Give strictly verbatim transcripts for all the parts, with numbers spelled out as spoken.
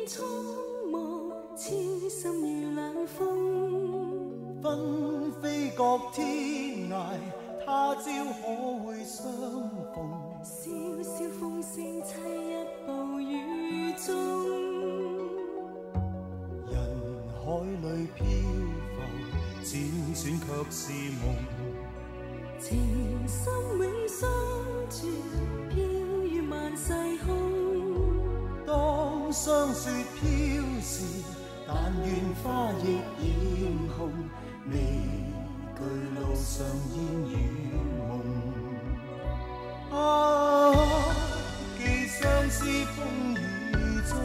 匆忙，痴心如冷风。 纷飞各天涯，他朝可會相逢？ 萧萧風聲凄一暴雨中， 人海裏漂浮，輾轉卻是夢。 情深永相絕，飄於萬世空。 當霜雪飄時，但願花亦染紅，未懼路上煙與夢。啊，寄相思風雨中，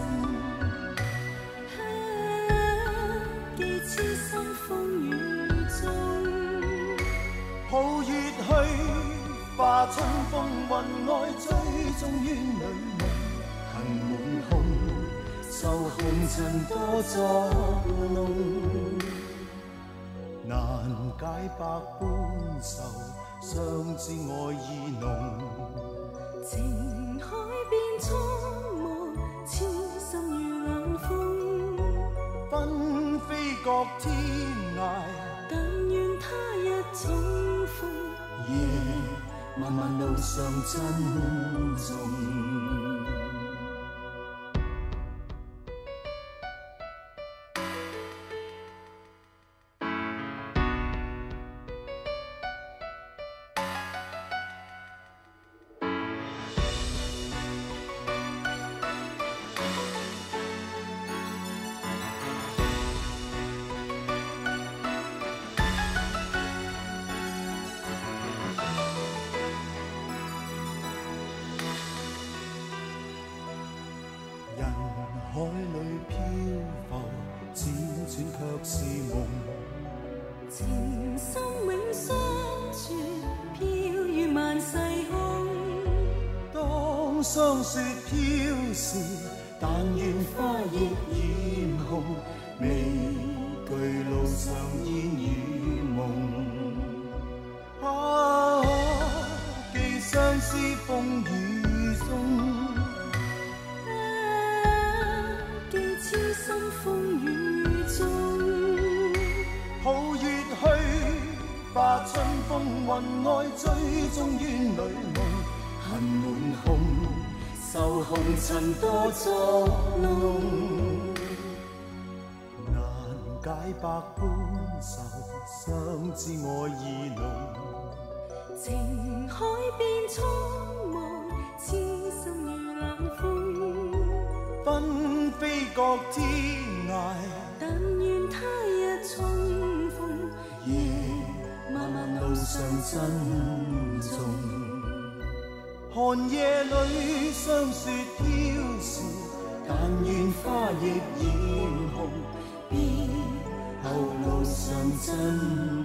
啊，寄痴心風雨中。 抱月去，化春風雲外，追蹤於女夢。恨滿胸，受紅塵多作弄，難解百般愁，相知愛意濃。 情海變蒼茫，痴心如冷風。 紛飛各天涯， 但願他日重逢。 夜漫漫路上珍重。人海裏漂浮，輾轉卻是夢。 情深永相絕，飄於萬世空。 當霜雪飄時，但願花亦染紅，未懼路上煙與夢。啊，寄相思風雨中。 痴心風雨中， 抱月去，化春風雲外，追蹤於女夢。恨滿胸，受紅塵多作弄，難解百般愁，相知愛意濃。 情海變蒼茫，痴心如冷風。 紛飛各天涯， 但願他日重逢。 夜漫漫路上珍重。寒夜裏霜雪飄時，但願花亦染紅，別後路上珍重。